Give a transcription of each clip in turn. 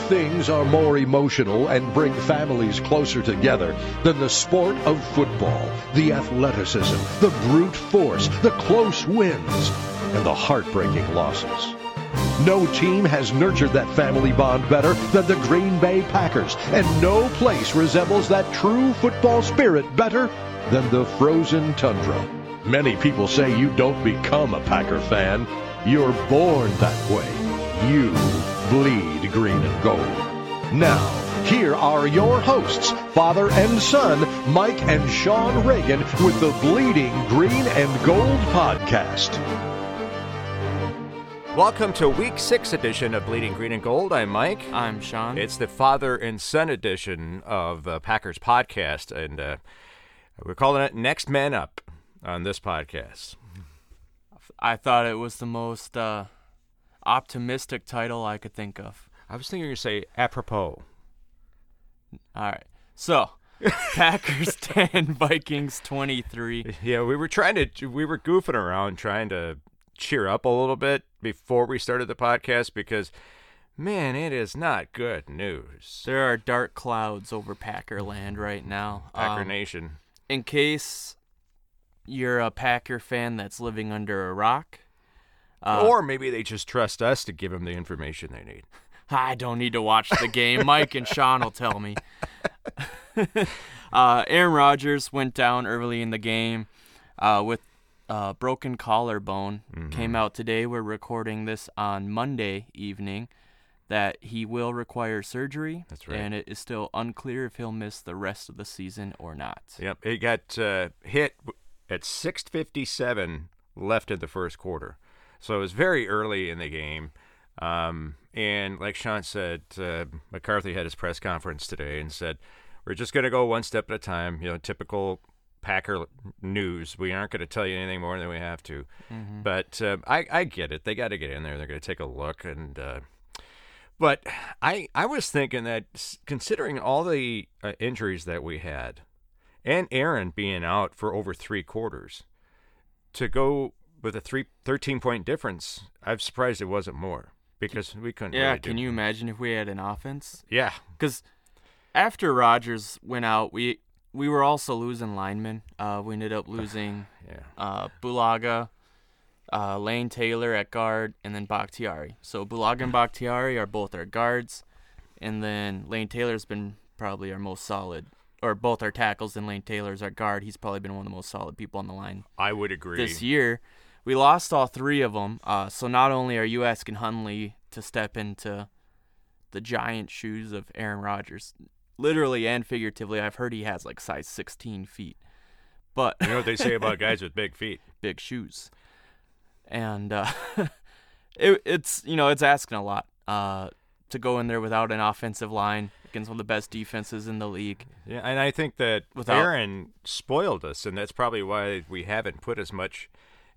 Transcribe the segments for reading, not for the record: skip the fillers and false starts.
things are more emotional and bring families closer together than the sport of football, the athleticism, the brute force, the close wins, and the heartbreaking losses. No team has nurtured that family bond better than the Green Bay Packers, and no place resembles that true football spirit better than the frozen tundra. Many people say you don't become a Packer fan. You're born that way. You bleed green and gold. Now, here are your hosts, father and son, Mike and Sean Reagan, with the Bleeding Green and Gold podcast. Welcome to Week 6 edition of Bleeding Green and Gold. I'm Mike. I'm Sean. It's the father and son edition of the Packers podcast, and we're calling it Next Man Up on this podcast. I thought it was the most optimistic title I could think of. I was thinking you were going to say apropos. All right. So, Packers 10, Vikings 23. Yeah, we were goofing around trying to cheer up a little bit before we started the podcast because, man, it is not good news. There are dark clouds over Packer land right now. Packer Nation. In case you're a Packer fan that's living under a rock. Or maybe they just trust us to give them the information they need. I don't need to watch the game. Mike and Sean will tell me. Aaron Rodgers went down early in the game with broken collarbone. Came out today. We're recording this on Monday evening that he will require surgery. That's right. And it is still unclear if he'll miss the rest of the season or not. Yep. It got hit at 6:57 left in the first quarter. So it was very early in the game. And like Sean said, McCarthy had his press conference today and said, we're just going to go one step at a time, typical Packer news. We aren't going to tell you anything more than we have to. Mm-hmm. But I get it. They got to get in there. They're going to take a look. But I was thinking that considering all the injuries that we had and Aaron being out for over 3 quarters, to go with a 13-point difference, I'm surprised it wasn't more because we couldn't really do can you imagine if we had an offense? Yeah. Because after Rodgers went out, we were also losing linemen. We ended up losing Bulaga, Lane Taylor at guard, and then Bakhtiari. So Bulaga and Bakhtiari are both our guards, and then Lane Taylor's been probably our most solid, or both our tackles, and Lane Taylor's our guard. He's probably been one of the most solid people on the line. I would agree. This year, we lost all 3 of them. So not only are you asking Hundley to step into the giant shoes of Aaron Rodgers, literally and figuratively, I've heard he has like size 16 feet. But you know what they say about guys with big feet? Big shoes. And it's asking a lot to go in there without an offensive line against one of the best defenses in the league. Yeah, and I think that Aaron spoiled us, and that's probably why we haven't put as much.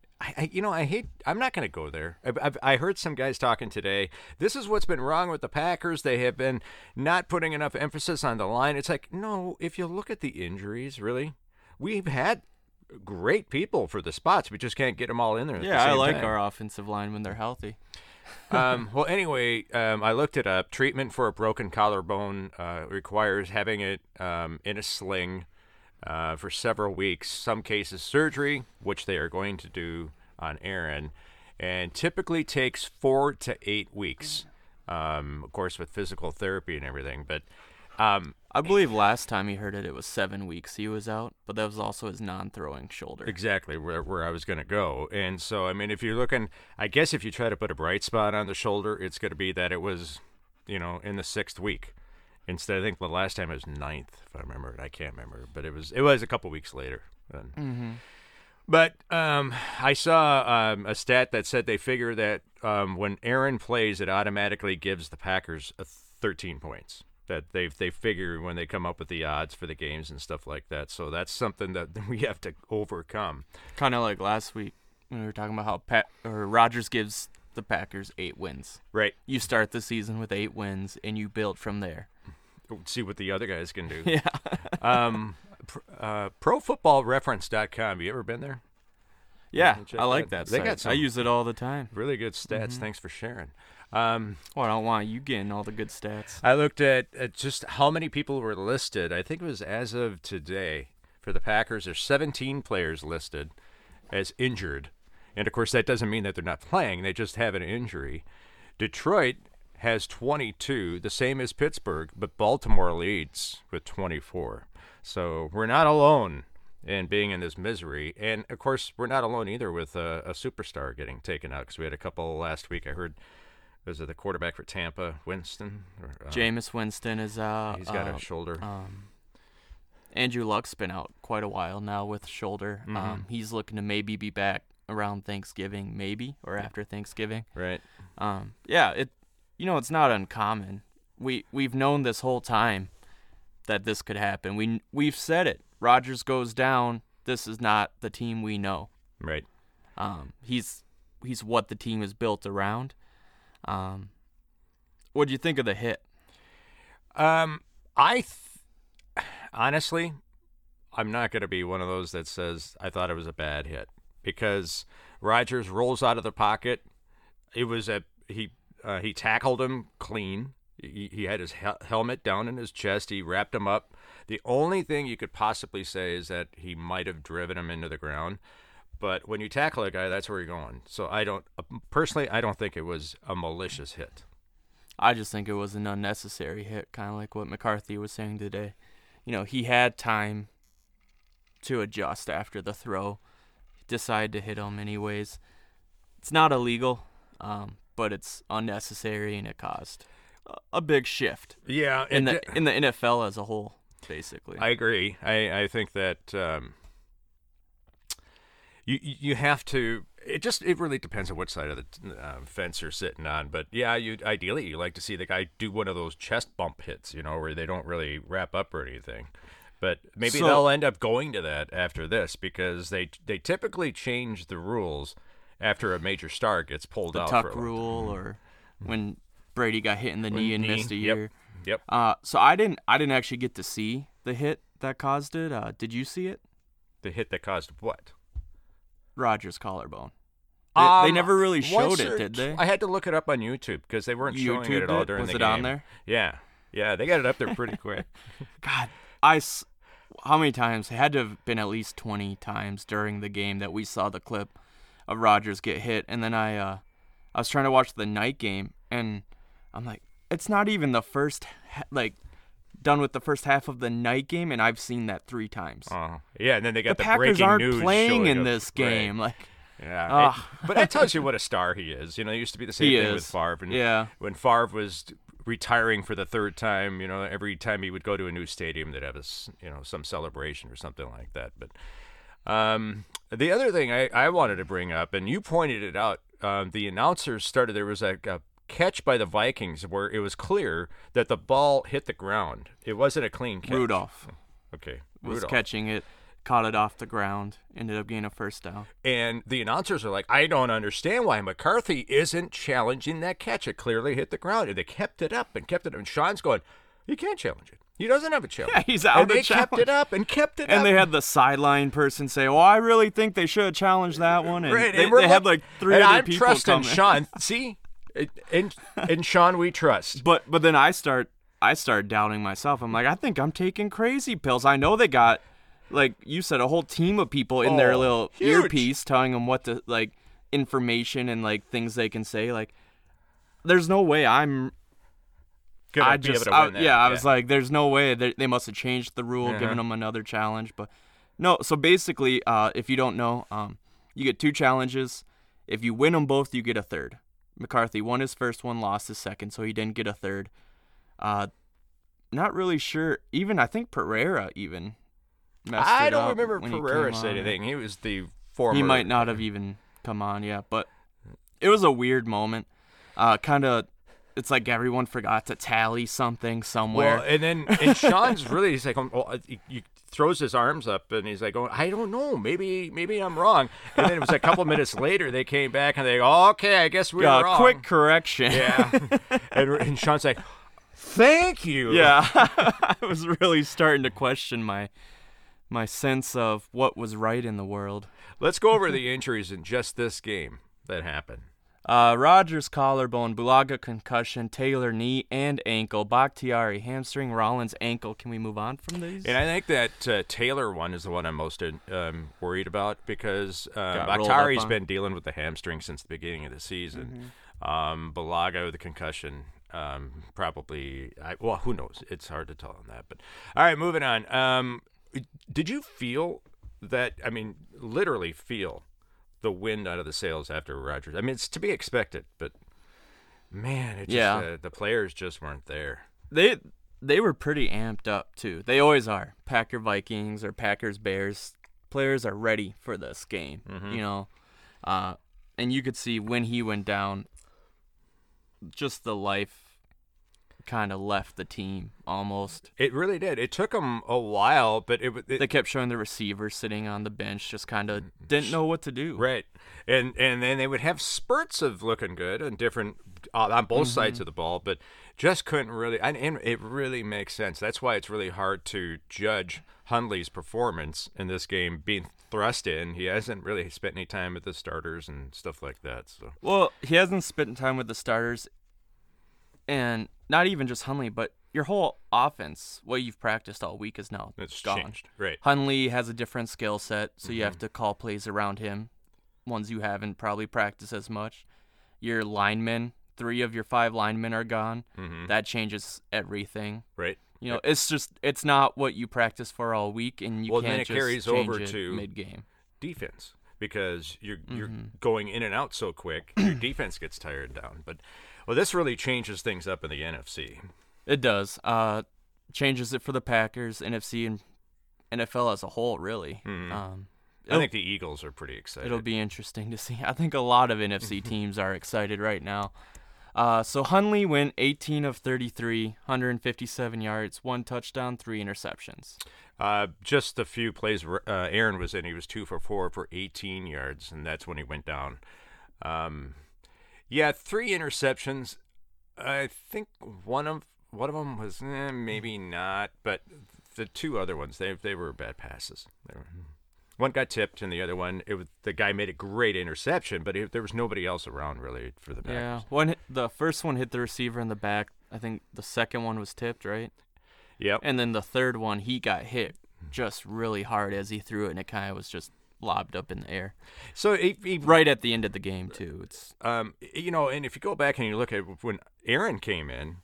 I'm not going to go there. I heard some guys talking today. This is what's been wrong with the Packers. They have been not putting enough emphasis on the line. It's like, no, if you look at the injuries, really, we've had great people for the spots. We just can't get them all in there at the same I like time. our offensive line when they're healthy. Well, anyway, I looked it up. Treatment for a broken collarbone requires having it in a sling for several weeks. Some cases surgery, which they are going to do on Aaron, and typically takes 4 to 8 weeks, of course, with physical therapy and everything. But I believe last time he heard it was 7 weeks he was out, but that was also his non-throwing shoulder. Exactly where I was going to go. And so, I mean, if you're looking, I guess if you try to put a bright spot on the shoulder, it's going to be that it was, in the 6th week. Instead, I think the last time it was 9th, if I remember it. I can't remember, but it was a couple weeks later. Mm-hmm. But I saw a stat that said they figure that when Aaron plays, it automatically gives the Packers 13 points. That they figure when they come up with the odds for the games and stuff like that. So that's something that we have to overcome. Kind of like last week when we were talking about how Rodgers gives the Packers 8 wins. Right. You start the season with 8 wins, and you build from there. See what the other guys can do. Yeah. ProFootballReference.com. You ever been there? Yeah, I like that. They got some I use it all the time. really good stats. Thanks for sharing. Well, I don't want you getting all the good stats. I looked at just how many people were listed. I think it was as of today for the Packers. There's 17 players listed as injured. And, of course, that doesn't mean that they're not playing. They just have an injury. Detroit has 22, the same as Pittsburgh, but Baltimore leads with 24. So we're not alone in being in this misery. And, of course, we're not alone either with a superstar getting taken out, because we had a couple last week. I heard, was it the quarterback for Tampa, Winston? Jameis Winston is he's got a shoulder. Andrew Luck's been out quite a while now with shoulder. He's looking to maybe be back around Thanksgiving, maybe, or after Thanksgiving. Right. It's not uncommon. We've known this whole time that this could happen. We've said it. Rodgers goes down. This is not the team we know. Right. He's what the team is built around. What do you think of the hit? Honestly, I'm not going to be one of those that says I thought it was a bad hit, because Rodgers rolls out of the pocket. It was he tackled him clean. He had his helmet down in his chest. He wrapped him up. The only thing you could possibly say is that he might have driven him into the ground. But when you tackle a guy, that's where you're going. So I don't think it was a malicious hit. I just think it was an unnecessary hit, kind of like what McCarthy was saying today. He had time to adjust after the throw. He decided to hit him anyways. It's not illegal, but it's unnecessary, and it caused a big shift. Yeah, in the NFL as a whole, basically. I agree. I think that you have to. It really depends on what side of the fence you're sitting on. But yeah, ideally you like to see the guy do one of those chest bump hits, where they don't really wrap up or anything. But maybe they'll end up going to that after this, because they typically change the rules after a major star gets pulled out. The tuck rule, or when Brady got hit in the knee and missed a year. Yep. So I didn't actually get to see the hit that caused it. Did you see it? The hit that caused what? Rodgers' collarbone. They never really showed it, did they? I had to look it up on YouTube, because they weren't showing it at all during the game. Was it on there? Yeah, they got it up there pretty quick. God, how many times? It had to have been at least 20 times during the game that we saw the clip of Rodgers get hit. And then I was trying to watch the night game, and I'm like, it's not even the first, done with the first half of the night game, and I've seen that 3 times. Yeah, and then they got the Packers breaking aren't news playing in up. this game. Right. Yeah, but that tells you what a star he is. He used to be the same thing with Favre. And when Favre was retiring for the 3rd time, every time he would go to a new stadium, they'd have some celebration or something like that. But the other thing I wanted to bring up, and you pointed it out, the announcers started. There was a catch by the Vikings where it was clear that the ball hit the ground. It wasn't a clean catch. Rudolph. Okay. Was catching it. Caught it off the ground, ended up getting a first down. And the announcers are like, I don't understand why McCarthy isn't challenging that catch. It clearly hit the ground. And they kept it up. And Sean's going, he can't challenge it. He doesn't have a challenge. Yeah, he's out of the challenge. And they kept it up. And they had the sideline person say, well, I really think they should have challenged that one. And right. they had like 3 other people come. I'm trusting Sean. See? In Sean we trust. But then I start doubting myself. I'm like, I think I'm taking crazy pills. I know they got, like you said, a whole team of people in their little earpiece telling them what to, information and, things they can say. There's no way I'm going to be able to win that. Yeah, I was like, there's no way. They must have changed the rule, giving them another challenge. But no, so basically, if you don't know, you get 2 challenges. If you win them both, you get a 3rd. McCarthy won his first one, lost his second, so he didn't get a 3rd. Not really sure. I think Pereira even messed it up. I don't remember Pereira said anything. He was the former. He might not have even come on, yeah. But it was a weird moment. It's like everyone forgot to tally something somewhere. Well, and Sean's really, he's like, he throws his arms up and he's like, I don't know, maybe I'm wrong. And then it was a couple minutes later they came back and they go, okay, I guess we were wrong. Quick correction. Yeah. and Sean's like, thank you. Yeah. I was really starting to question my my sense of what was right in the world. Let's go over the injuries in just this game that happened. Rogers collarbone, Bulaga concussion, Taylor knee and ankle, Bakhtiari hamstring, Rollins ankle. Can we move on from these? And I think that Taylor one is the one I'm most worried about because Got rolled Bakhtiari's up on. been dealing with the hamstring since the beginning of the season. Bulaga with the concussion, probably. Who knows? It's hard to tell on that. But all right, moving on. Did you feel that? I mean, literally feel the wind out of the sails after Rodgers. I mean, it's to be expected, but man, it just, the players just weren't there. They were pretty amped up too. They always are. Packer Vikings or Packers Bears players are ready for this game. You know, and you could see when he went down, just the life kind of left the team almost. It really did. It took them a while, but they kept showing the receiver sitting on the bench, just kind of didn't know what to do. Right, and then they would have spurts of looking good and different on both sides of the ball, but just couldn't really. And it really makes sense. That's why it's really hard to judge Hundley's performance in this game being thrust in. He hasn't really spent any time with the starters and stuff like that. So well, he hasn't spent time with the starters, and not even just Hundley, but your whole offense, what you've practiced all week, is now gone. Changed. Right. Hundley has a different skill set, so you have to call plays around him, ones you haven't probably practiced as much. Your linemen, 3 of your 5 linemen are gone. That changes everything. Right. You know, it's not what you practice for all week, and you can't then it just carries change over it to mid-game. Defense, because you're going in and out so quick, your defense gets tired down. But this really changes things up in the NFC. It does. Changes it for the Packers, NFC, and NFL as a whole, really. I think the Eagles are pretty excited. It'll be interesting to see. I think a lot of NFC teams are excited right now. So Hundley went 18 of 33, 157 yards, 1 touchdown, 3 interceptions. Just a few plays Aaron was in, he was 2 for 4 for 18 yards, and that's when he went down. 3 interceptions. I think one of them was maybe not, but the 2 other ones they were bad passes. One got tipped, and the other one the guy made a great interception, but there was nobody else around really for the Packers. Yeah, the first one hit the receiver in the back. I think the second one was tipped, right? Yep. And then the third one, he got hit just really hard as he threw it, and it kind of was just lobbed up in the air. So he right at the end of the game too. It's and if you go back and you look at when Aaron came in,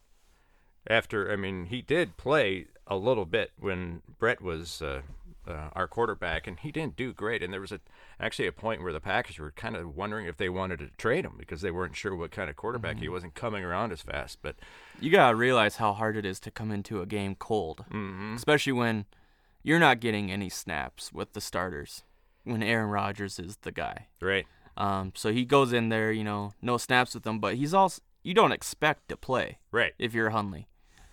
he did play a little bit when Brett was our quarterback, and he didn't do great. And there was actually a point where the Packers were kind of wondering if they wanted to trade him because they weren't sure what kind of quarterback he wasn't coming around as fast. But you gotta realize how hard it is to come into a game cold, especially when you're not getting any snaps with the starters. When Aaron Rodgers is the guy, right? So he goes in there, no snaps with him, but he's also you don't expect to play, right? If you're Hundley,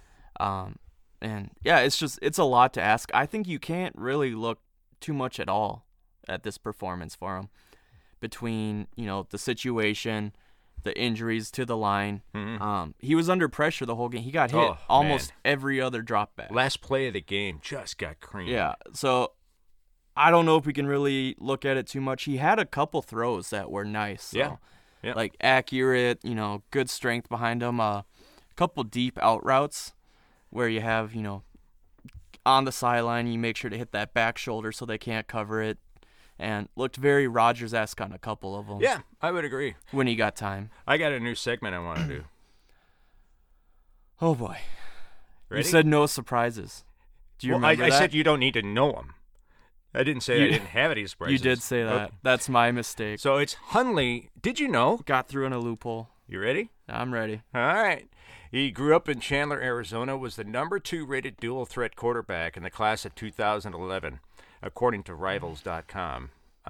and yeah, it's a lot to ask. I think you can't really look too much at all at this performance for him, between the situation, the injuries to the line. He was under pressure the whole game. He got hit almost every other drop back. Last play of the game just got creamed. Yeah, so I don't know if we can really look at it too much. He had a couple throws that were nice. So, yeah. Like accurate, good strength behind him. A couple deep out routes where you have, on the sideline, you make sure to hit that back shoulder so they can't cover it. And looked very Rodgers-esque on a couple of them. Yeah, I would agree. When he got time. I got a new segment I want to do. Oh, boy. Ready? You said no surprises. Do you remember that? I said you don't need to know them. I didn't say I didn't have any surprises. You did say that. Okay. That's my mistake. So it's Hundley. Did you know? Got through in a loophole. You ready? I'm ready. All right. He grew up in Chandler, Arizona, was the number 2 rated dual threat quarterback in the class of 2011, according to Rivals.com.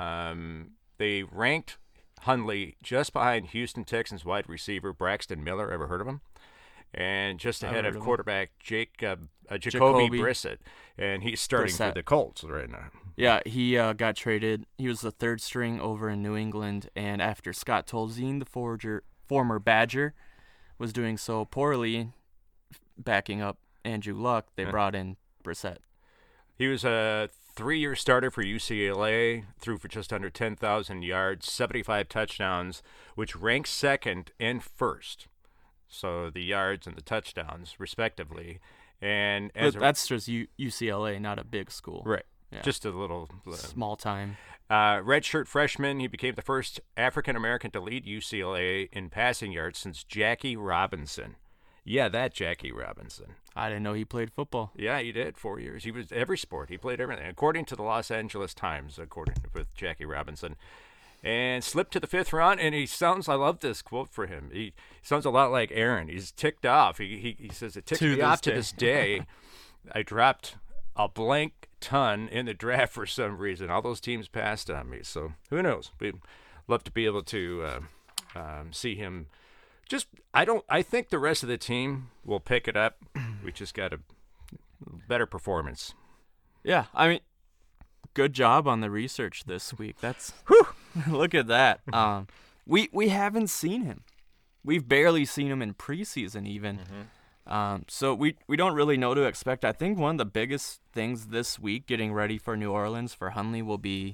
They ranked Hundley just behind Houston Texans wide receiver Braxton Miller. Ever heard of him? And just ahead of quarterback Jacoby Brissett. And he's starting for the Colts right now. Yeah, he got traded. He was the 3rd string over in New England. And after Scott Tolzien, the former Badger, was doing so poorly, backing up Andrew Luck, they brought in Brissett. He was a 3-year starter for UCLA, threw for just under 10,000 yards, 75 touchdowns, which ranks second and first. So the yards and the touchdowns, respectively. And that's just UCLA, not a big school. Right. Yeah. Just a little small time. Redshirt freshman, he became the first African-American to lead UCLA in passing yards since Jackie Robinson. Yeah, that Jackie Robinson. I didn't know he played football. Yeah, he did. 4 years. He was every sport. He played everything, according to the Los Angeles Times, with Jackie Robinson. And slipped to the 5th round, and he sounds, I love this quote for him. He sounds a lot like Aaron. He's ticked off. He says, it ticked me off to this day. I dropped a blank ton in the draft for some reason. All those teams passed on me. So who knows? We'd love to be able to see him. I think the rest of the team will pick it up. We just got a better performance. Yeah, I mean, good job on the research this week. That's whew, look at that. We haven't seen him. We've barely seen him in preseason even. Mm-hmm. So we don't really know what to expect. I think one of the biggest things this week, getting ready for New Orleans for Hundley, will be,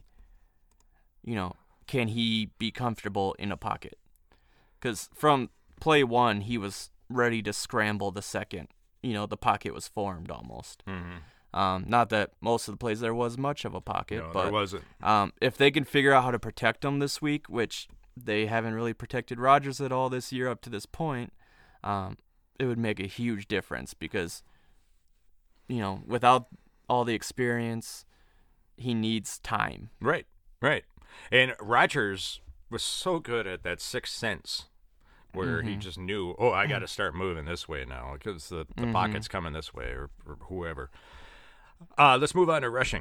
can he be comfortable in a pocket? Because from play 1, he was ready to scramble the second, the pocket was formed almost. Mm-hmm. Not that most of the plays there was much of a pocket, no, but there wasn't. If they can figure out how to protect him this week, which they haven't really protected Rodgers at all this year up to this point, it would make a huge difference because, without all the experience, he needs time. Right. And Rodgers was so good at that sixth sense where he just knew, I got to start moving this way now because the pocket's coming this way or whoever. Let's move on to rushing.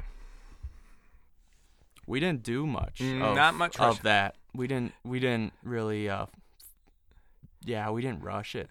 We didn't do much. Not much of that. We didn't really. We didn't rush it.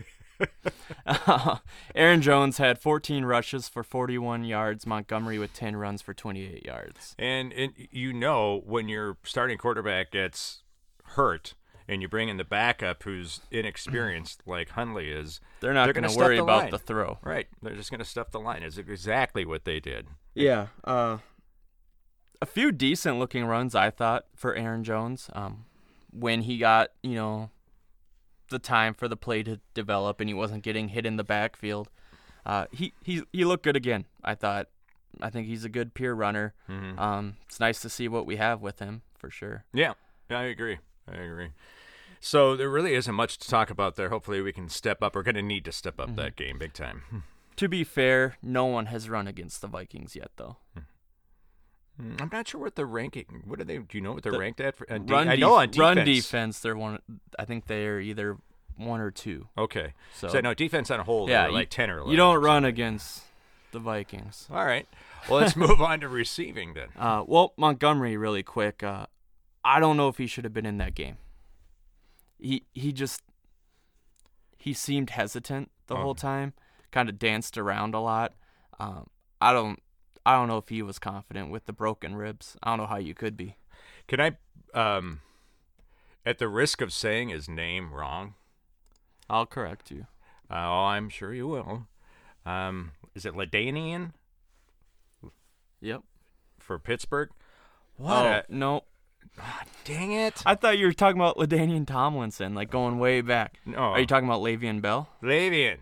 Aaron Jones had 14 rushes for 41 yards. Montgomery with 10 runs for 28 yards. And when your starting quarterback gets hurt and you bring in the backup who's inexperienced like Hundley is, they're not going to worry about line. The throw. Right. They're just going to stuff the line. It's exactly what they did. Yeah. A few decent-looking runs, I thought, for Aaron Jones. When he got, the time for the play to develop and he wasn't getting hit in the backfield, he looked good again, I thought. I think he's a good pure runner. Mm-hmm. It's nice to see what we have with him, for sure. Yeah, I agree. So there really isn't much to talk about there. Hopefully we can step up. We're going to need to step up that game big time. To be fair, no one has run against the Vikings yet, though. I'm not sure what the ranking. What are they? Do you know what they're ranked at? I know on defense. Run defense, they're one. I think they're either 1 or 2. Okay. So no, defense on a whole, they're like 10 or 11. You don't run against the Vikings. All right. Well, let's move on to receiving then. Montgomery, really quick. I don't know if he should have been in that game. He seemed hesitant the whole time. Kind of danced around a lot. I don't know if he was confident with the broken ribs. I don't know how you could be. Can I, at the risk of saying his name wrong, I'll correct you. I'm sure you will. Is it LaDainian? Yep. For Pittsburgh? No. Oh, dang it. I thought you were talking about LaDainian Tomlinson, like going way back. No. Are you talking about Le'Veon Bell? Le'Veon.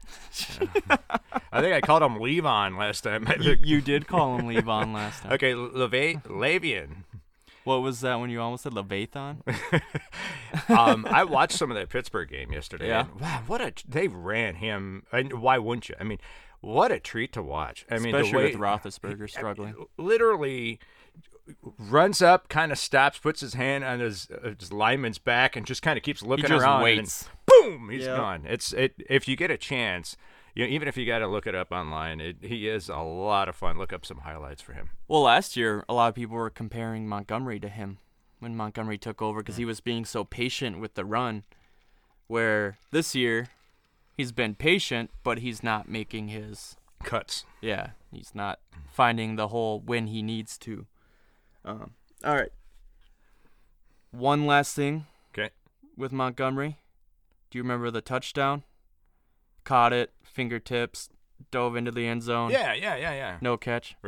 I think I called him Levon last time. You did call him Levon last time. Okay, Le'Veon. What was that when you almost said Leviathan? I watched some of that Pittsburgh game yesterday. Yeah. And, wow, they ran him. And why wouldn't you? I mean, what a treat to watch. I mean, especially with Roethlisberger struggling. Literally runs up, kind of stops, puts his hand on his lineman's back, and just kind of keeps looking around. Waits. And boom, he's gone. If you get a chance, even if you got to look it up online, he is a lot of fun. Look up some highlights for him. Well, last year, a lot of people were comparing Montgomery to him when Montgomery took over because he was being so patient with the run, where this year he's been patient, but he's not making his cuts. Yeah, he's not finding the hole when he needs to. All right. One last thing. Okay. With Montgomery, do you remember the touchdown? Caught it, fingertips, dove into the end zone. Yeah. No catch. Right.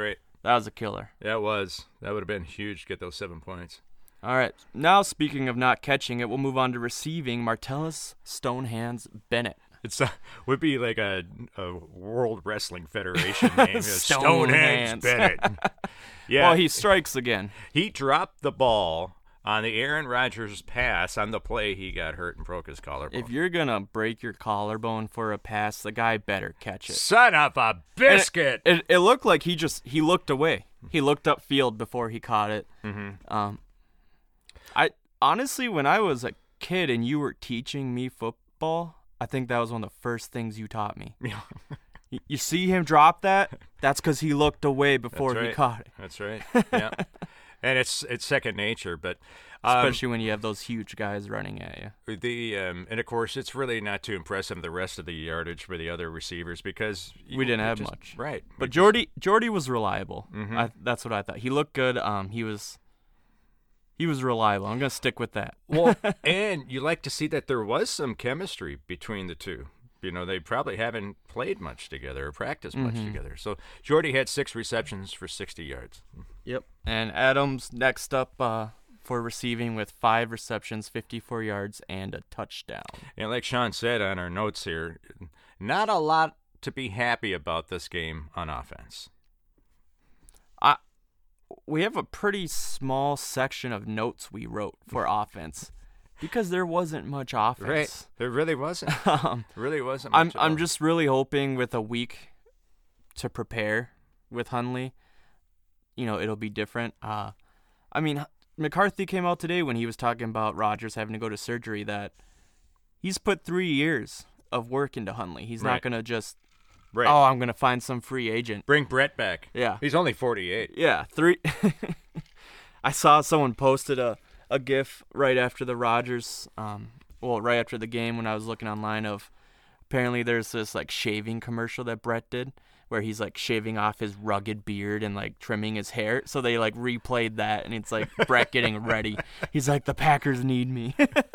That was a killer. That would have been huge to get those 7 points. All right. Now, speaking of not catching it, we'll move on to receiving. Martellus Stonehands Bennett. It would be like a World Wrestling Federation name. Stonehands Bennett. Yeah. Well, he strikes again. He dropped the ball on the Aaron Rodgers pass on the play. He got hurt and broke his collarbone. If you're going to break your collarbone for a pass, the guy better catch it. Son of a biscuit! It looked like he looked away. He looked upfield before he caught it. Mm-hmm. I honestly, when I was a kid and you were teaching me football, I think that was one of the first things you taught me. You see him drop that? That's because he looked away before he caught it. That's right. Yeah, and it's second nature, but especially when you have those huge guys running at you. And of course, it's really not too impressive the rest of the yardage for the other receivers because we didn't have much. Right, but Jordy was reliable. Mm-hmm. That's what I thought. He looked good. He was reliable. I'm gonna stick with that. Well, and you like to see that there was some chemistry between the two. You know, they probably haven't played much together or practiced much together. So Jordy had 6 receptions for 60 yards. Yep. And Adams next up for receiving with 5 receptions, 54 yards, and a touchdown. And like Sean said on our notes here, not a lot to be happy about this game on offense. We have a pretty small section of notes we wrote for offense. Because there wasn't much offense. Right. There really wasn't. Really wasn't much I'm just really hoping with a week to prepare with Hundley, it'll be different. I mean, McCarthy came out today when he was talking about Rodgers having to go to surgery that he's put 3 years of work into Hundley. He's not going to just, I'm going to find some free agent. Bring Brett back. Yeah. He's only 48. Yeah. 3. I saw someone posted a GIF right after the Rodgers, right after the game when I was looking online of apparently there's this like shaving commercial that Brett did where he's like shaving off his rugged beard and like trimming his hair. So they like replayed that and it's like Brett getting ready. He's like, the Packers need me.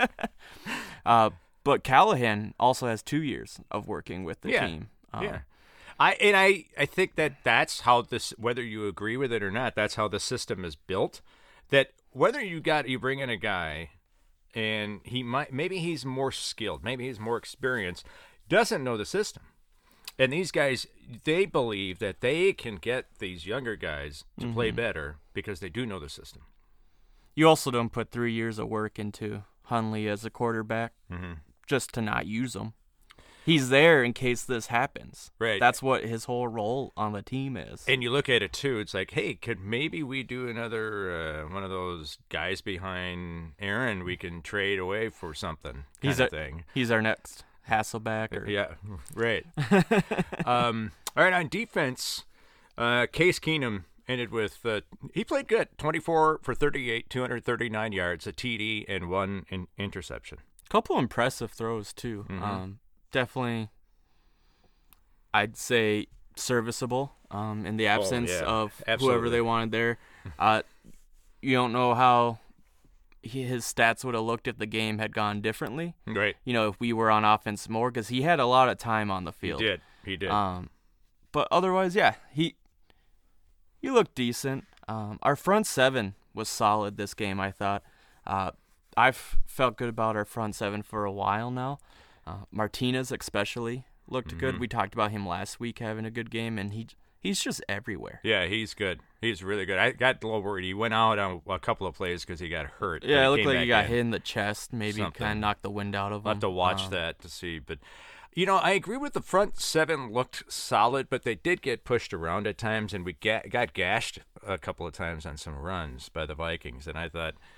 But Callahan also has 2 years of working with the team. I think that's how this, whether you agree with it or not, that's how the system is built. That whether you bring in a guy and maybe he's more skilled, maybe he's more experienced, doesn't know the system. And these guys, they believe that they can get these younger guys to play better because they do know the system. You also don't put 3 years of work into Hundley as a quarterback just to not use him. He's there in case this happens. Right. That's what his whole role on the team is. And you look at it, too. It's like, hey, could maybe we do another one of those guys behind Aaron we can trade away for something kind of thing. He's our next Hasselbeck. Yeah, right. All right, on defense, Case Keenum ended with, he played good. 24 for 38, 239 yards, a TD, and 1 interception. Couple impressive throws, too. Definitely, I'd say serviceable in the absence of whoever they wanted there. You don't know how his stats would have looked if the game had gone differently. Right. If we were on offense more, because he had a lot of time on the field. He did. But otherwise, he looked decent. Our front seven was solid this game, I thought. I've felt good about our front seven for a while now. Martinez especially looked good. We talked about him last week having a good game, and he's just everywhere. Yeah, he's good. He's really good. I got a little worried. He went out on a couple of plays because he got hurt. Yeah, it looked like he got hit in the chest, maybe kind of knocked the wind out of him. I'll have to watch that to see. But, I agree with the front seven looked solid, but they did get pushed around at times, and we got gashed a couple of times on some runs by the Vikings, and I thought –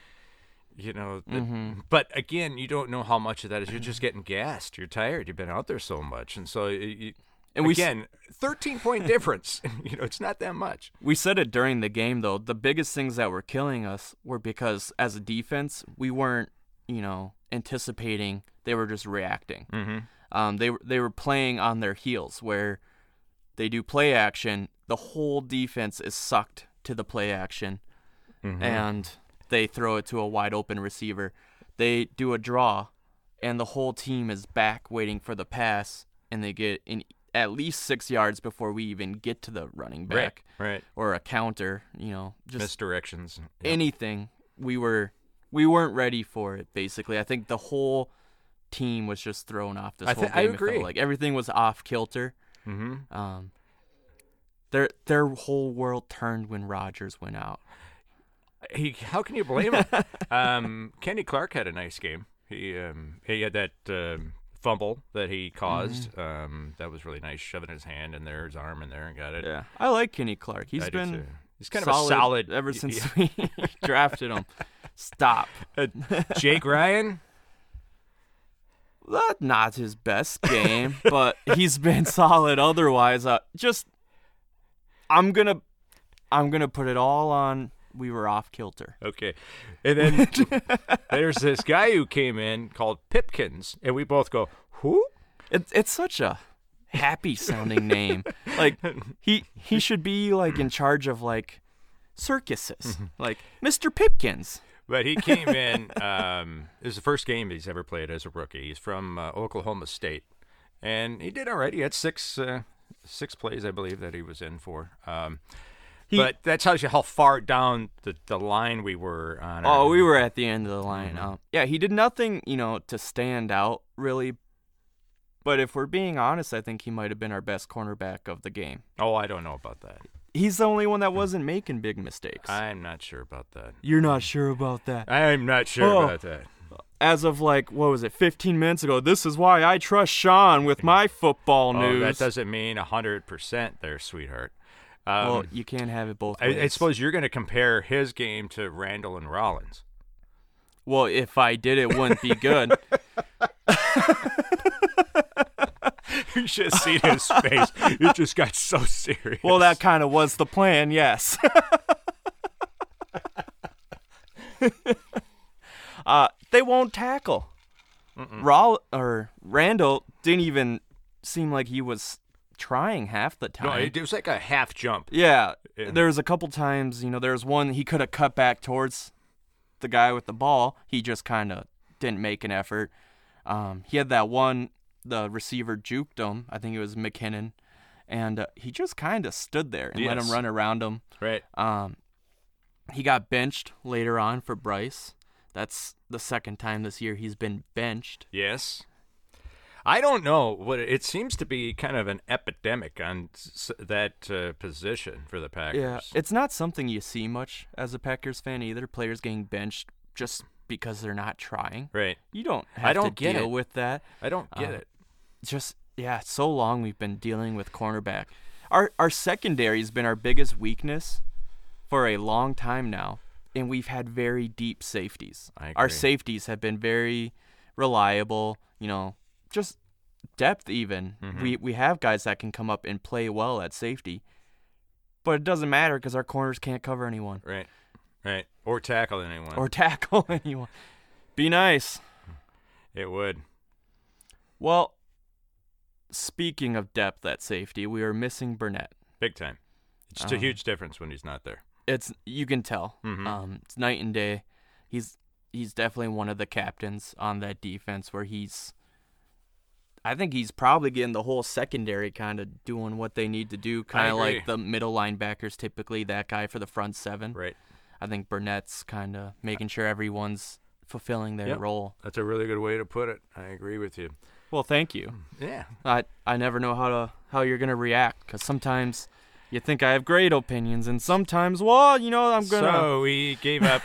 but again, you don't know how much of that is. You're just getting gassed. You're tired. You've been out there so much. And so, 13-point difference. It's not that much. We said it during the game, though. The biggest things that were killing us were because, as a defense, we weren't, anticipating. They were just reacting. They were playing on their heels, where they do play action. The whole defense is sucked to the play action. And they throw it to a wide open receiver. They do a draw, and the whole team is back waiting for the pass, and they get in at least 6 yards before we even get to the running back. Right. Or a counter, just misdirections. Anything. We weren't ready for it, basically. I think the whole team was just thrown off this whole game. I agree. It felt like everything was off kilter. Mm-hmm. Their whole world turned when Rodgers went out. How can you blame him? Kenny Clark had a nice game. He had that fumble that he caused. That was really nice. Shoving his hand in there, his arm in there, and got it. Yeah, I like Kenny Clark. He's kind of a solid ever since we drafted him. Stop. Jake Ryan. Not his best game, but he's been solid otherwise. I'm gonna put it all on. We were off kilter. Okay, and then there's this guy who came in called Pipkins, and we both go, who? It's such a happy sounding name. Like he should be like in charge of like circuses, like Mr. Pipkins. But he came in. It was the first game he's ever played as a rookie. He's from Oklahoma State, and he did all right. He had six plays, I believe, that he was in for. But that tells you how far down the line we were on. We were at the end of the line. Yeah, he did nothing, to stand out, really. But if we're being honest, I think he might have been our best cornerback of the game. Oh, I don't know about that. He's the only one that wasn't making big mistakes. I'm not sure about that. You're not sure about that? I'm not sure about that. As of 15 minutes ago, this is why I trust Sean with my football news. That doesn't mean 100% there, sweetheart. Well, you can't have it both ways. I suppose you're going to compare his game to Randall and Rollins. Well, if I did, it wouldn't be good. You should have seen his face. It just got so serious. Well, that kind of was the plan, yes. They won't tackle. Randall didn't even seem like he was trying half the time. No, it was like a half jump. Yeah. There was a couple times, there was one he could have cut back towards the guy with the ball. He just kind of didn't make an effort. He had that one, the receiver juked him. I think it was McKinnon. And he just kind of stood there and let him run around him. Right. He got benched later on for Bryce. That's the second time this year he's been benched. Yes. I don't know. It seems to be kind of an epidemic on that position for the Packers. Yeah, it's not something you see much as a Packers fan either. Players getting benched just because they're not trying. Right. You don't have to deal with that. I don't get it. It's so long we've been dealing with cornerback. Our secondary has been our biggest weakness for a long time now, and we've had very deep safeties. I agree. Our safeties have been very reliable, just depth even. We have guys that can come up and play well at safety, but it doesn't matter because our corners can't cover anyone. Right. Or tackle anyone. Be nice. It would. Well, speaking of depth at safety, we are missing Burnett. Big time. It's just a huge difference when he's not there. You can tell. It's night and day. He's definitely one of the captains on that defense where I think he's probably getting the whole secondary kind of doing what they need to do, kind of like the middle linebackers typically, that guy for the front seven. Right. I think Burnett's kind of making sure everyone's fulfilling their role. That's a really good way to put it. I agree with you. Well, thank you. Yeah. I never know how you're going to react because sometimes you think I have great opinions and sometimes, I'm going to... So we gave up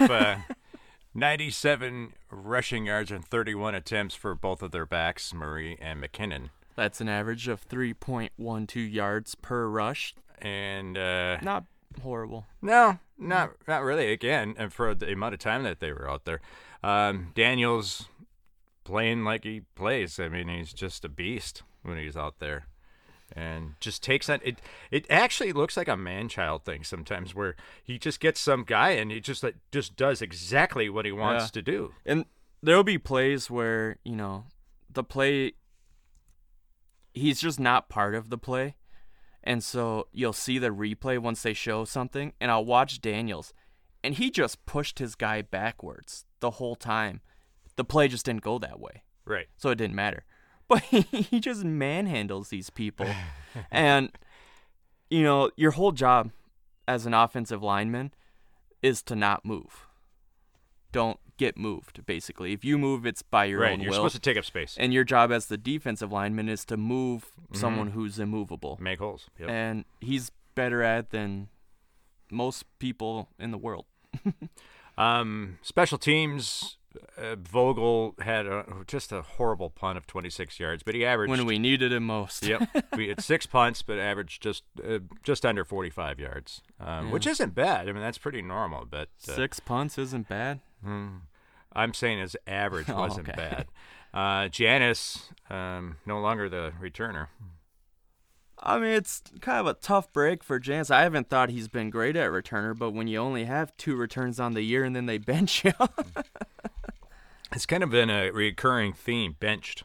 97 rushing yards and 31 attempts for both of their backs, Murray and McKinnon. That's an average of 3.12 yards per rush. And not horrible. No, not really. Again, and for the amount of time that they were out there, Daniels playing like he plays. I mean, he's just a beast when he's out there. And just takes on it. It actually looks like a man-child thing sometimes, where he just gets some guy and he just does exactly what he wants to do. And there'll be plays where the play, he's just not part of the play, and so you'll see the replay once they show something, and I'll watch Daniels, and he just pushed his guy backwards the whole time. The play just didn't go that way, right? So it didn't matter. but he just manhandles these people. And, your whole job as an offensive lineman is to not move. Don't get moved, basically. If you move, it's by your own will. You're supposed to take up space. And your job as the defensive lineman is to move someone who's immovable. Make holes. Yep. And he's better at it than most people in the world. Special teams, Vogel had just a horrible punt of 26 yards, but he averaged... When we needed him most. Yep. We had 6 punts, but averaged just under 45 yards, which isn't bad. I mean, that's pretty normal. But 6 punts isn't bad? I'm saying his average wasn't bad. Janis, no longer the returner. I mean, it's kind of a tough break for Janis. I haven't thought he's been great at returner, but when you only have 2 returns on the year and then they bench you. It's kind of been a recurring theme. Benched.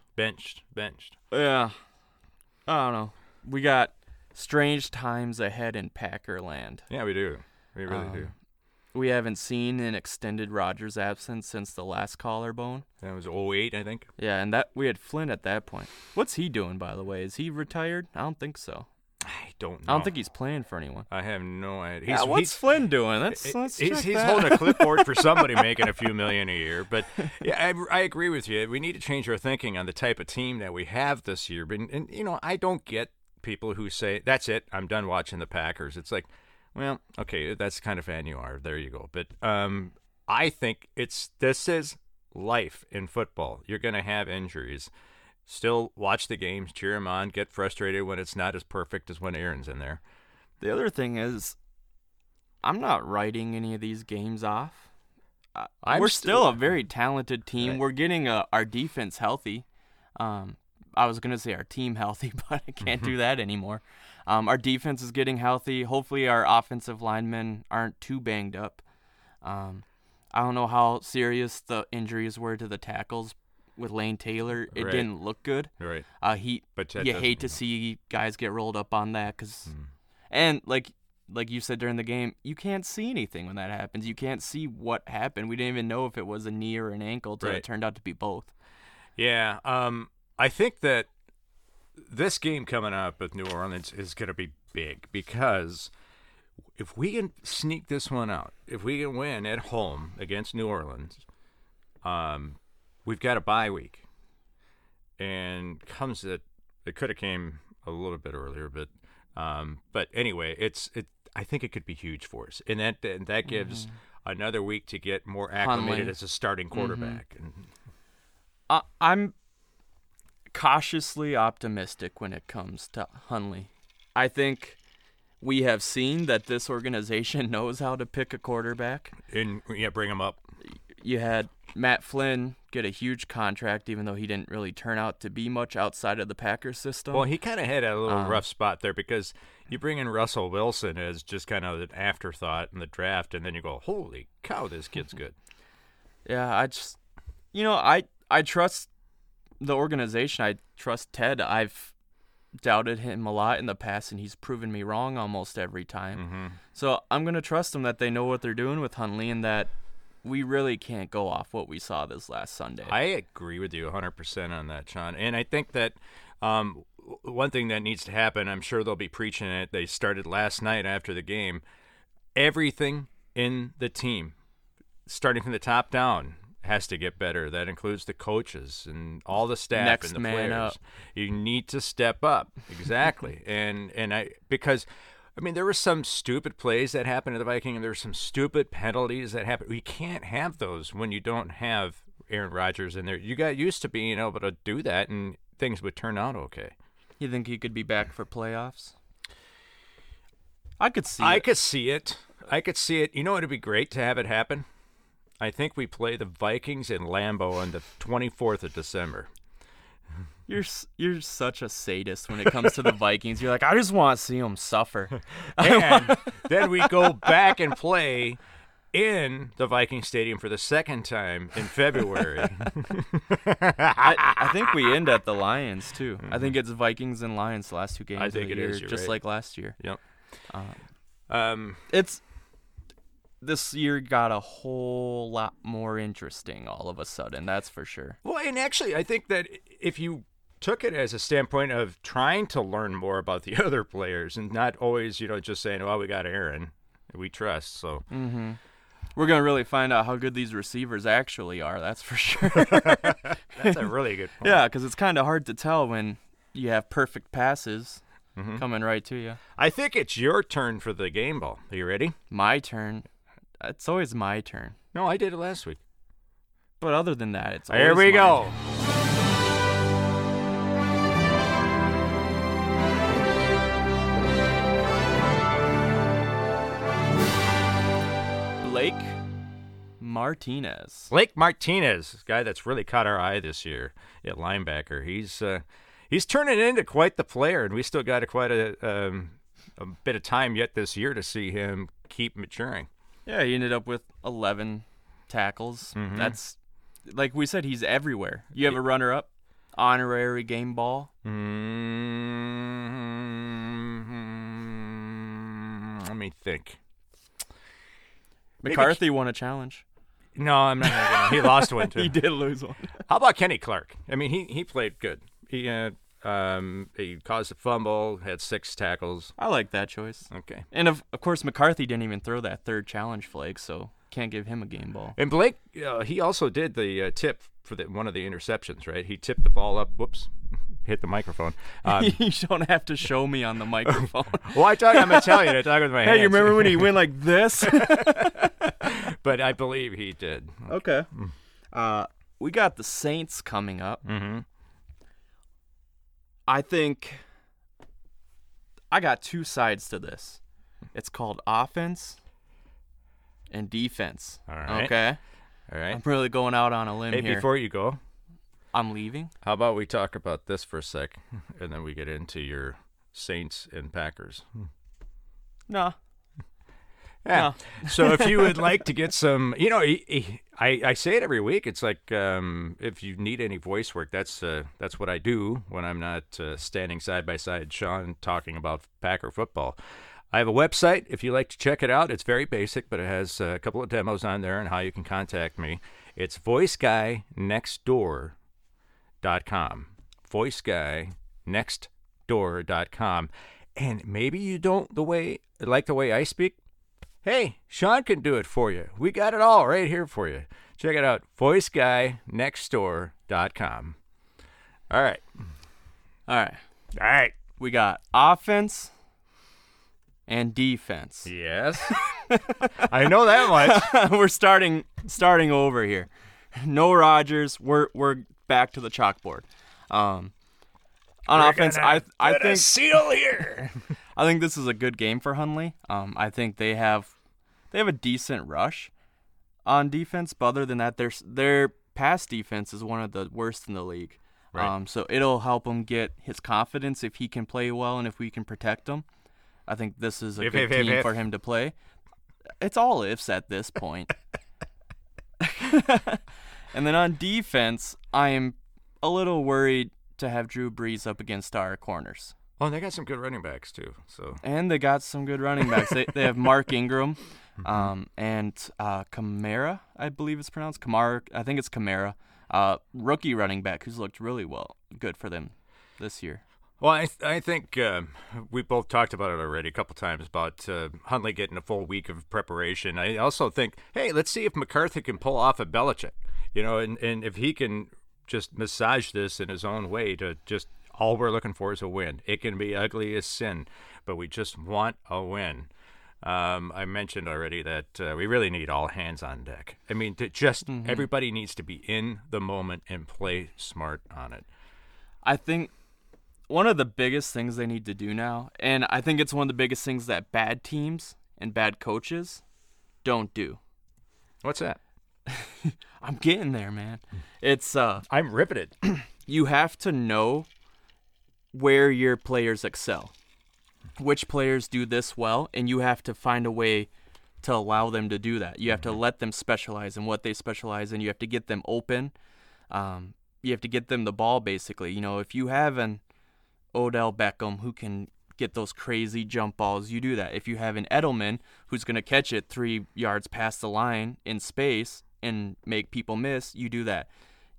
Yeah. I don't know. We got strange times ahead in Packerland. Yeah, we do. We really do. We haven't seen an extended Rodgers absence since the last collarbone. That was 2008, I think. Yeah, and that we had Flynn at that point. What's he doing, by the way? Is he retired? I don't think so. I don't know. I don't think he's playing for anyone. I have no idea. What's Flynn doing? He's holding a clipboard for somebody making a few million a year. But yeah, I agree with you. We need to change our thinking on the type of team that we have this year. And I don't get people who say, that's it, I'm done watching the Packers. It's like, well, okay, that's the kind of fan you are. There you go. But I think this is life in football. You're going to have injuries. Still watch the games, cheer them on, get frustrated when it's not as perfect as when Aaron's in there. The other thing is, I'm not writing any of these games off. We're still a very talented team. Right. We're getting our defense healthy. I was going to say our team healthy, but I can't do that anymore. Our defense is getting healthy. Hopefully our offensive linemen aren't too banged up. I don't know how serious the injuries were to the tackles with Lane Taylor. It didn't look good. Right. You hate to see guys get rolled up on that. And like you said during the game, you can't see anything when that happens. You can't see what happened. We didn't even know if it was a knee or an ankle until it turned out to be both. Yeah. I think that this game coming up with New Orleans is going to be big because if we can sneak this one out, if we can win at home against New Orleans, we've got a bye week. And it could have came a little bit earlier, but anyway, I think it could be huge for us, and that gives another week to get more acclimated as a starting quarterback. I'm cautiously optimistic when it comes to Hundley. I think we have seen that this organization knows how to pick a quarterback. And bring him up. You had Matt Flynn get a huge contract, even though he didn't really turn out to be much outside of the Packers system. Well, he kind of had a little rough spot there because you bring in Russell Wilson as just kind of an afterthought in the draft, and then you go, holy cow, this kid's good. Yeah, I trust the organization. I trust Ted. I've doubted him a lot in the past, and he's proven me wrong almost every time. So I'm going to trust them that they know what they're doing with Hundley and that we really can't go off what we saw this last Sunday. I agree with you 100% on that, Sean. And I think that one thing that needs to happen, I'm sure they'll be preaching it, they started last night after the game, everything in the team, starting from the top down, has to get better. That includes the coaches and all the staff Next and the man players. up. You need to step up. Exactly. Because there were some stupid plays that happened to the Vikings, and there were some stupid penalties that happened. We can't have those when you don't have Aaron Rodgers in there. You got used to being able to do that, and things would turn out okay. You think he could be back for playoffs? I could see it. I could see it. You know what would be great to have it happen? I think we play the Vikings in Lambeau on the 24th of December. You're such a sadist when it comes to the Vikings. You're like, I just want to see them suffer. And then we go back and play in the Viking Stadium for the second time in February. I think we end at the Lions, too. I think it's Vikings and Lions the last 2 games I think of the it year, is, you're just right. like last year. Yep. This year got a whole lot more interesting all of a sudden, that's for sure. Well, and actually, I think that if you took it as a standpoint of trying to learn more about the other players and not always, just saying, well, we got Aaron, we trust. So we're going to really find out how good these receivers actually are, that's for sure. That's a really good point. Yeah, because it's kind of hard to tell when you have perfect passes coming right to you. I think it's your turn for the game ball. Are you ready? My turn. It's always my turn. No, I did it last week. But other than that, it's always Here we go. Blake Martinez. Blake Martinez, this guy that's really caught our eye this year at linebacker. He's turning into quite the player, and we still got quite a bit of time yet this year to see him keep maturing. Yeah, he ended up with 11 tackles. That's, like we said, he's everywhere. You have a runner-up, honorary game ball. Let me think. McCarthy won a challenge. No, I'm not going to. He lost one, too. He did lose one. How about Kenny Clark? I mean, he played good. He caused a fumble, had 6 tackles. I like that choice. Okay. And, of course, McCarthy didn't even throw that third challenge flag, so can't give him a game ball. And Blake, he also did the tip for one of the interceptions, right? He tipped the ball up. Whoops. Hit the microphone. You don't have to show me on the microphone. Well, I'm going to tell you. I talk with my hands. Hey, you remember when he went like this? But I believe he did. Okay. We got the Saints coming up. I think I got 2 sides to this. It's called offense and defense. All right. Okay? All right. I'm really going out on a limb here. Hey, before you go, I'm leaving. how about we talk about this for a sec, and then we get into your Saints and Packers. No. Yeah. So if you would like to get some, I say it every week. It's like if you need any voice work, that's what I do when I'm not standing side by side Sean talking about Packer football. I have a website. If you like to check it out, it's very basic, but it has a couple of demos on there and how you can contact me. It's voiceguynextdoor.com. voiceguynextdoor.com. And maybe you don't like the way I speak. Hey, Sean can do it for you. We got it all right here for you. Check it out, voiceguynextdoor.com. All right. We got offense and defense. Yes. I know that much. We're starting over here. No Rodgers. We're back to the chalkboard. On offense, I think seal here. I think this is a good game for Hundley. I think they have a decent rush on defense, but other than that, their pass defense is one of the worst in the league. Right. So it'll help him get his confidence if he can play well and if we can protect him. I think this is a good team for him to play. It's all ifs at this point. And then on defense, I am a little worried to have Drew Brees up against our corners. Oh, and they got some good running backs too. And they got some good running backs. They have Mark Ingram, and Kamara, I believe it's pronounced Kamara. I think it's Kamara, rookie running back who's looked really good for them this year. Well, I think we both talked about it already a couple times about Hundley getting a full week of preparation. I also think, hey, let's see if McCarthy can pull off a Belichick, and if he can just massage this in his own way to just all we're looking for is a win. It can be ugly as sin, but we just want a win. I mentioned already that we really need all hands on deck. I mean, everybody needs to be in the moment and play smart on it. I think one of the biggest things they need to do now, and I think it's one of the biggest things that bad teams and bad coaches don't do. What's that? I'm getting there, man. It's I'm riveted. You have to know where your players excel, which players do this well, and you have to find a way to allow them to do that. You have to let them specialize in what they specialize in. You have to get them open. You have to get them the ball, basically. If you have an Odell Beckham who can get those crazy jump balls, you do that. If you have an Edelman who's going to catch it 3 yards past the line in space and make people miss, you do that.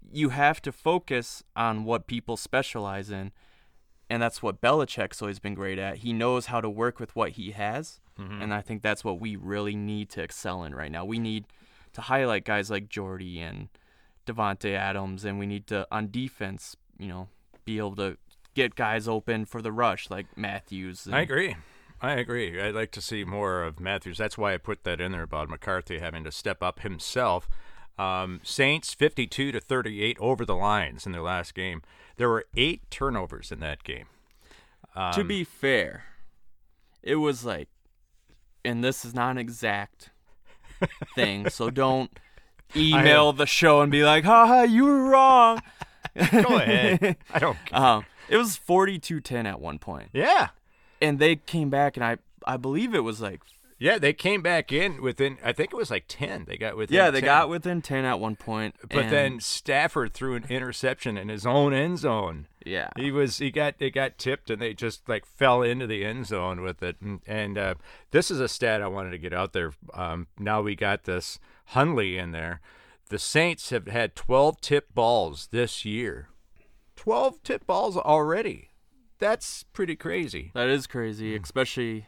you have to focus on what people specialize in, and that's what Belichick's always been great at. He knows how to work with what he has, and I think that's what we really need to excel in right now. We need to highlight guys like Jordy and Devontae Adams, and we need to, on defense, be able to get guys open for the rush like Matthews. I agree. I'd like to see more of Matthews. That's why I put that in there about McCarthy having to step up himself. Saints 52-38 over the Lions in their last game. There were 8 turnovers in that game. To be fair, it was like, and this is not an exact thing, so don't email the show and be like, haha, you were wrong. Go ahead. I don't care. It was 42-10 at one point. Yeah. And they came back, and I believe it was like... Yeah, they came back in within, I think it was like 10. They got within 10. Got within 10 at one point. But then Stafford threw an interception in his own end zone. Yeah. It got tipped, and they just like fell into the end zone with it. And this is a stat I wanted to get out there. Now we got this Hundley in there. The Saints have had 12 tip balls this year. 12 tip balls already. That's pretty crazy. That is crazy, especially,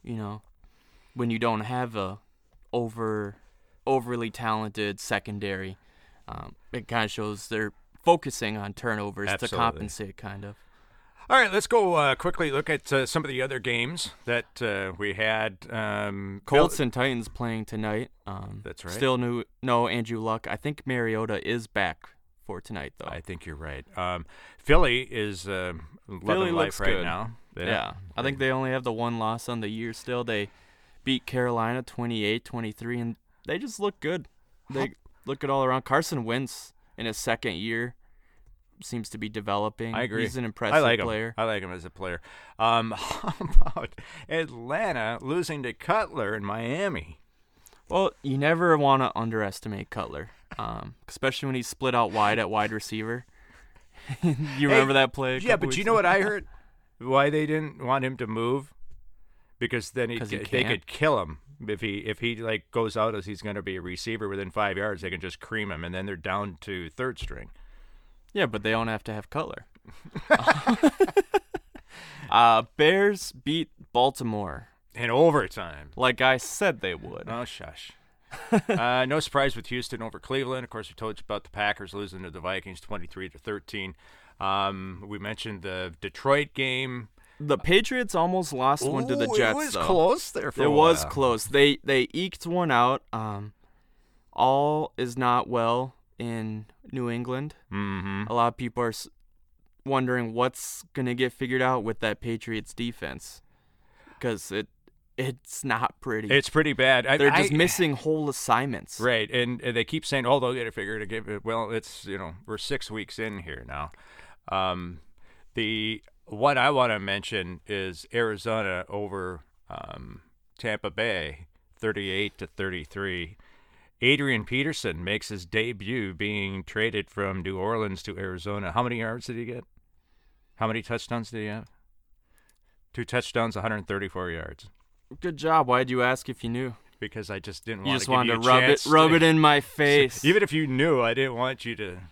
when you don't have a overly talented secondary. It kind of shows they're focusing on turnovers to compensate, kind of. All right, let's go quickly look at some of the other games that we had. Colts and Titans playing tonight. That's right. Still no Andrew Luck. I think Mariota is back for tonight, though. I think you're right. Philly is loving life right now. Yeah. I think they only have the one loss on the year still. They beat Carolina 28-23, and they just look good. They look good all around. Carson Wentz in his second year seems to be developing. I agree. He's an impressive player. I like him as a player. How about Atlanta losing to Cutler in Miami? Well, you never want to underestimate Cutler, especially when he's split out wide at wide receiver. You remember that play? Yeah, but you know what I heard? Why they didn't want him to move? Because then they could kill him if he like goes out as he's going to be a receiver within 5 yards. They can just cream him, and then they're down to third string. Yeah, but they don't have to have Cutler. Bears beat Baltimore in overtime, like I said they would. Oh, shush. No surprise with Houston over Cleveland. Of course, we told you about the Packers losing to the Vikings 23-13. We mentioned the Detroit game. The Patriots almost lost one to the Jets. It was close there for a while. It was close. They eked one out. All is not well in New England. Mm-hmm. A lot of people are wondering what's going to get figured out with that Patriots defense, because it's not pretty. It's pretty bad. They're just missing whole assignments. Right, and they keep saying, they'll get it figured out. Well, it's, we're 6 weeks in here now. The one I want to mention is Arizona over Tampa Bay, 38-33. Adrian Peterson makes his debut being traded from New Orleans to Arizona. How many yards did he get? How many touchdowns did he have? 2 touchdowns, 134 yards. Good job. Why'd you ask if you knew? Because I just didn't you want just to give wanted you to a chance rub it in my face. Even if you knew, I didn't want you to.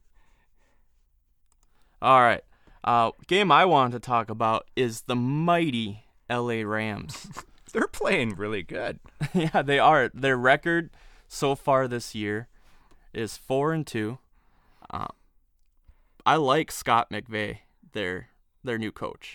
All right. Game I wanted to talk about is the mighty LA Rams. They're playing really good. Yeah, they are. Their record so far this year is 4-2. I like Scott McVay, their new coach.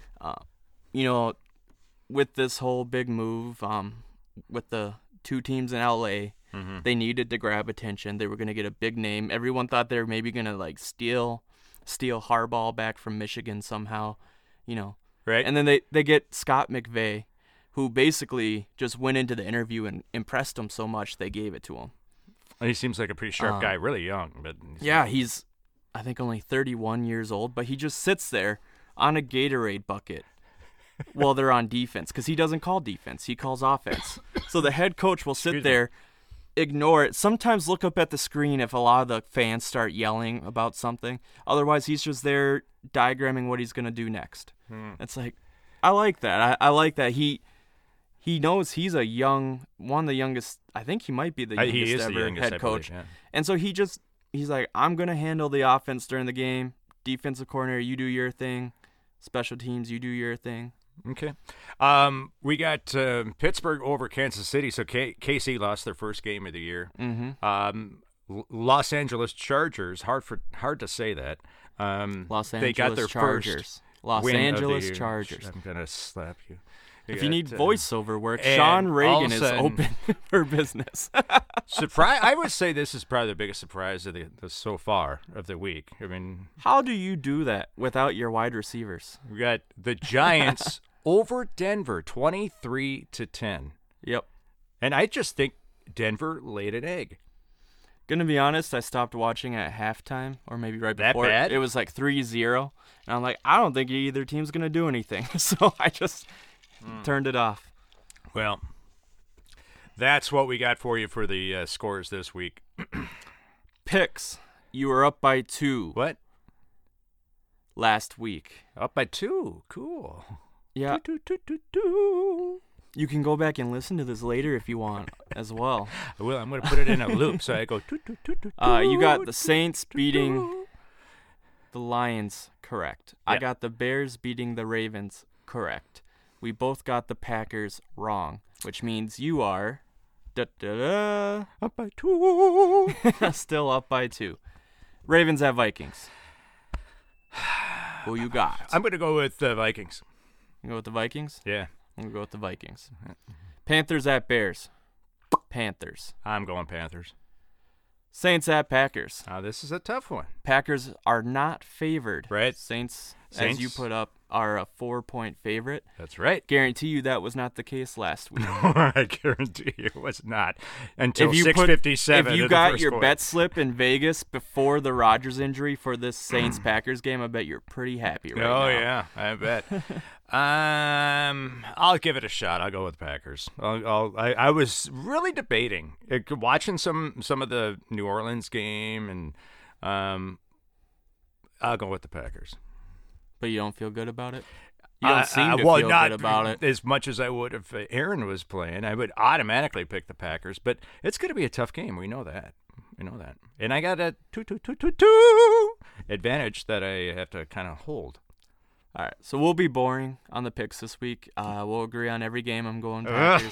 With this whole big move, with the 2 teams in LA, they needed to grab attention. They were going to get a big name. Everyone thought they were maybe going to steal Harbaugh back from Michigan somehow, Right. And then they get Scott McVay, who basically just went into the interview and impressed them so much they gave it to him. He seems like a pretty sharp guy, really young. But he's I think only 31 years old, but he just sits there on a Gatorade bucket while they're on defense, because he doesn't call defense, he calls offense. So the head coach will sit there, ignore it, sometimes look up at the screen if a lot of the fans start yelling about something. Otherwise, he's just there diagramming what he's going to do next. It's like, I like that. I like that. He knows he's one of the youngest. I think he might be the youngest ever head coach. Yeah. And so he just he's like, I'm going to handle the offense during the game. Defensive coordinator, you do your thing. Special teams, you do your thing. Okay. We got Pittsburgh over Kansas City, so KC lost their first game of the year. Mm-hmm. Los Angeles Chargers, hard to say that. Los Angeles they got their Chargers. first Los win Angeles of the Chargers. I'm going to slap you. If you need voiceover work, and Sean Reagan is sudden, open for business. Surprise! I would say this is probably the biggest surprise of the so far of the week. I mean, how do you do that without your wide receivers? We got the Giants over Denver, 23-10. Yep. And I just think Denver laid an egg. Gonna be honest, I stopped watching at halftime, or maybe right before. That bad? It was like 3-0, and I'm like, I don't think either team's gonna do anything. So I just turned it off. Well, that's what we got for you for the scores this week. Picks. You were up by 2. What? Last week. Up by 2. Cool. Yeah. You can go back and listen to this later if you want as well. I will. I'm going to put it in a loop so I go. You got the Saints beating the Lions correct. Yeah. I got the Bears beating the Ravens correct. We both got the Packers wrong, which means you are up by 2. Still up by 2. Ravens at Vikings. Who you got? I'm going to go with the Vikings. You go with the Vikings? Yeah. I'm going to go with the Vikings. Panthers at Bears. Panthers. I'm going Panthers. Saints at Packers. Now, this is a tough one. Packers are not favored. Right. Saints, as you put up, are a 4-point favorite. That's right. Guarantee you that was not the case last week. I guarantee you it was not. Until 6:57. If you got your bet slip in Vegas before the Rodgers injury for this Saints-Packers game, I bet you're pretty happy right now. Oh, yeah, I bet. I'll give it a shot. I'll go with Packers. I was really debating watching some of the New Orleans game, and I'll go with the Packers. But you don't feel good about it? You don't seem to feel good about it. As much as I would if Aaron was playing. I would automatically pick the Packers, but it's going to be a tough game. We know that. And I got a 2 advantage that I have to kind of hold. All right, so we'll be boring on the picks this week. We'll agree on every game. I'm going Packers.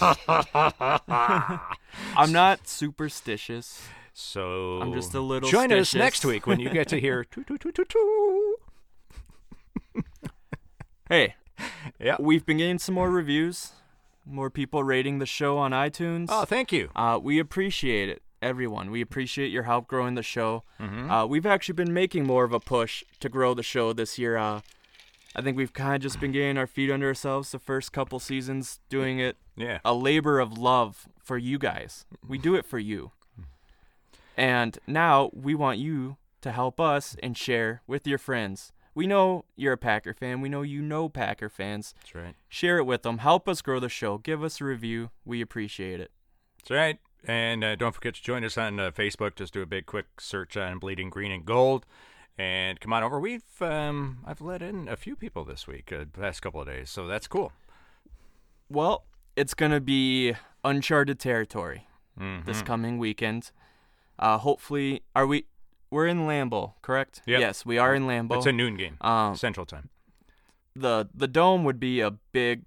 I'm not superstitious. So I'm just a little join stitious. us next week when you get to hear 2. Hey, yeah, we've been getting some more reviews, more people rating the show on iTunes. Oh, thank you. We appreciate it, everyone. We appreciate your help growing the show. Mm-hmm. We've actually been making more of a push to grow the show this year. I think we've kind of just been getting our feet under ourselves the first couple seasons, doing it a labor of love for you guys. We do it for you. And now we want you to help us and share with your friends. We know you're a Packer fan. We know you know Packer fans. That's right. Share it with them. Help us grow the show. Give us a review. We appreciate it. That's right. And don't forget to join us on Facebook. Just do a big quick search on Bleeding Green and Gold. And come on over. I've let in a few people this week, the past couple of days, so that's cool. Well, it's going to be uncharted territory this Mm-hmm. coming weekend. Hopefully, we're in Lambeau, correct? Yep. Yes, we are in Lambeau. It's a noon game, Central Time. The Dome would be a big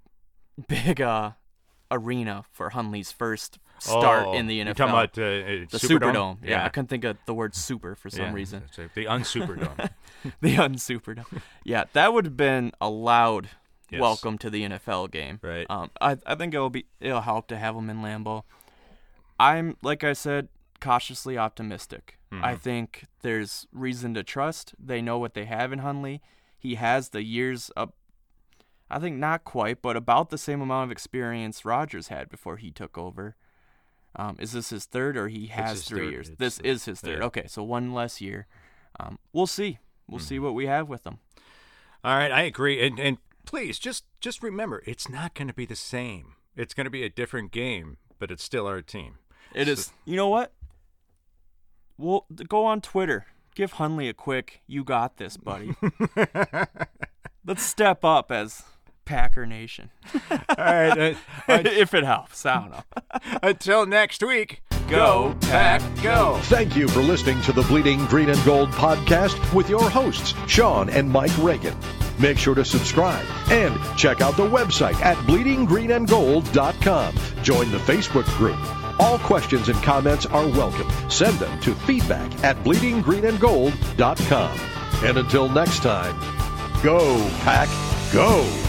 arena for Hunley's first start in the NFL. You're talking about the Superdome? Yeah, I couldn't think of the word super for some reason. The Unsuperdome. The Unsuperdome. Yeah, that would have been a loud Yes. welcome to the NFL game. Right. I think it'll help to have them in Lambeau. I'm, like I said, cautiously optimistic. Mm-hmm. I think there's reason to trust. They know what they have in Hunley. He has the years up. I think not quite, but about the same amount of experience Rodgers had before he took over. Is this his third, or he has 3 years? This is his third. Yeah. Okay, so one less year. We'll see. We'll see what we have with him. All right, I agree. And please, just remember, it's not going to be the same. It's going to be a different game, but it's still our team. It is. You know what? We'll go on Twitter. Give Hunley a quick, you got this, buddy. Let's step up as Packer Nation. All right. If it helps. I don't know. Until next week, Go, Pack, go. Thank you for listening to the Bleeding Green and Gold podcast with your hosts, Sean and Mike Reagan. Make sure to subscribe and check out the website at bleedinggreenandgold.com. Join the Facebook group. All questions and comments are welcome. Send them to feedback@bleedinggreenandgold.com. And until next time, go, Pack, go.